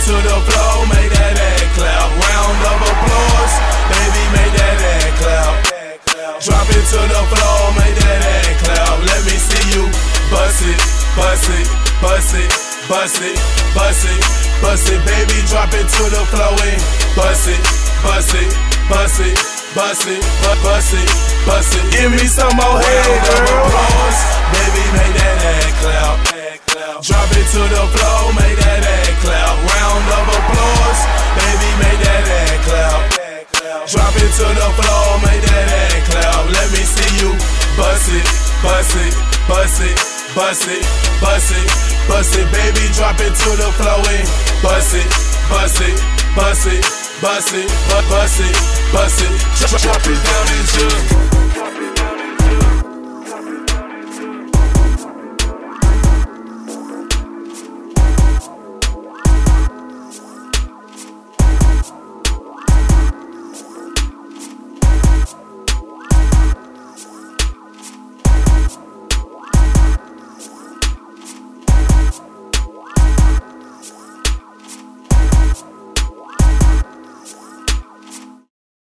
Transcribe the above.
to the floor, make that ass clap. Round of applause, baby, make that ass clap. Drop it to the floor, make that ass clap. Let me see you bust it, bust it, bust it, bust it, bust it, bust it. Baby, drop it to the floor and bust it, bust it, bust it, bust it, bust it, bust it. Give me some more head, girl. Baby, make that ass clap. Drop it to the floor, make that ass clap. Round of applause, baby, make that ass clap. Drop it to the floor, make that ass clap. Let me see you bust it, bust it, bust it, bust it, bust it, bust it. Baby, drop it to the floor and bust it, bust it, bust it, bust it, bust it, bust it. Drop it down into